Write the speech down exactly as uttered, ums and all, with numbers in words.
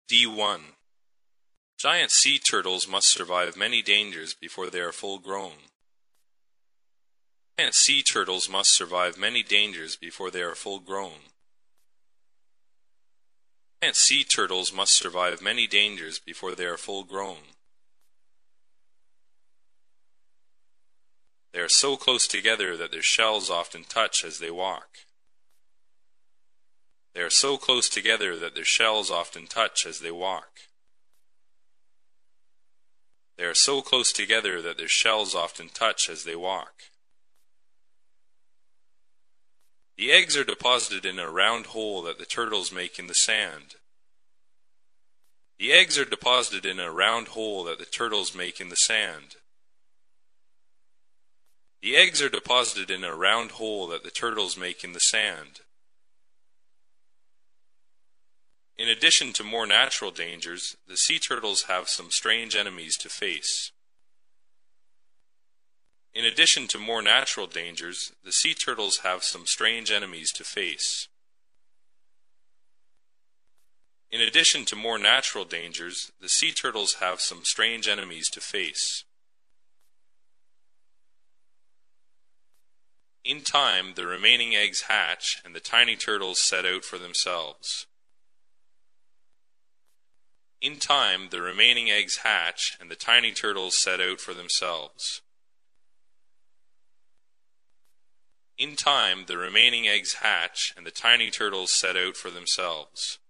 D one. Giant sea turtles must survive many dangers before they are full grown. Giant sea turtles must survive many dangers before they are full grown. Giant sea turtles must survive many dangers before they are full grown. They are so close together that their shells often touch as they walk. They are so close together that their shells often touch as they walk. They are so close together that their shells often touch as they walk. The eggs are deposited in a round hole that the turtles make in the sand. The eggs are deposited in a round hole that the turtles make in the sand. The eggs are deposited in a round hole that the turtles make in the sand. In addition to more natural dangers, the sea turtles have some strange enemies to face. In addition to more natural dangers, the sea turtles have some strange enemies to face. In addition to more natural dangers, the sea turtles have some strange enemies to face. In time, the remaining eggs hatch and the tiny turtles set out for themselves. In time, the remaining eggs hatch and the tiny turtles set out for themselves. In time, the remaining eggs hatch and the tiny turtles set out for themselves.